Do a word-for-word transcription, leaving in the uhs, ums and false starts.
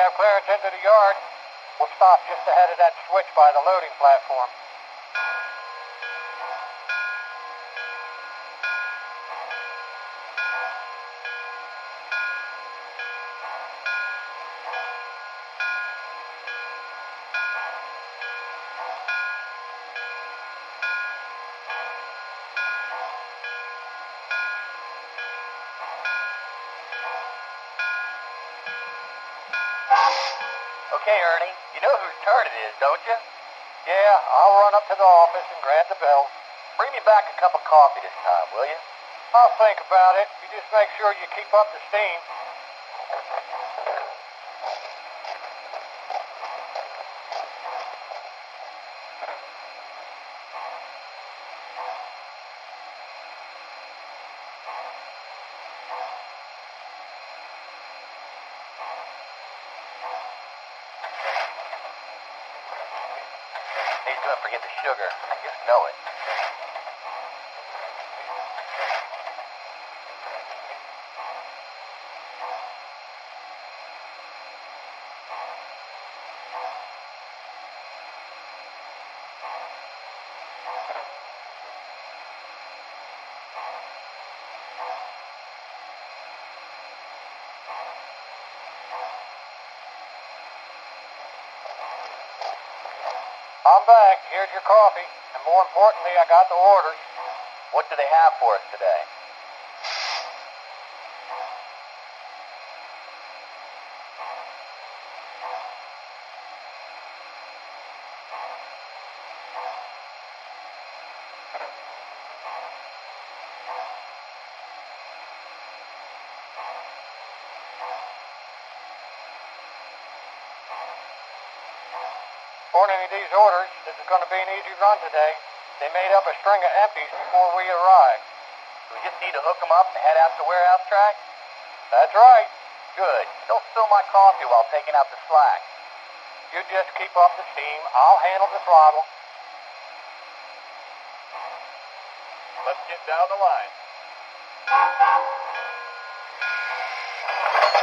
have clearance into the yard. We'll stop just ahead of that switch by the loading platform. Okay, Ernie, you know whose turn it is, don't you? Yeah, I'll run up to the office and grab the bell. Bring me back a cup of coffee this time, will you? I'll think about it. You just make sure you keep up the steam. He's gonna forget the sugar. I just know it. I'm back. Here's your coffee. And more importantly, I got the orders. What do they have for us today? According to these orders, this is going to be an easy run today. They made up a string of empties before we arrived. We just need to hook them up and head out to warehouse track? That's right. Good. Don't spill my coffee while taking out the slack. You just keep up the steam. I'll handle the throttle. Let's get down the line.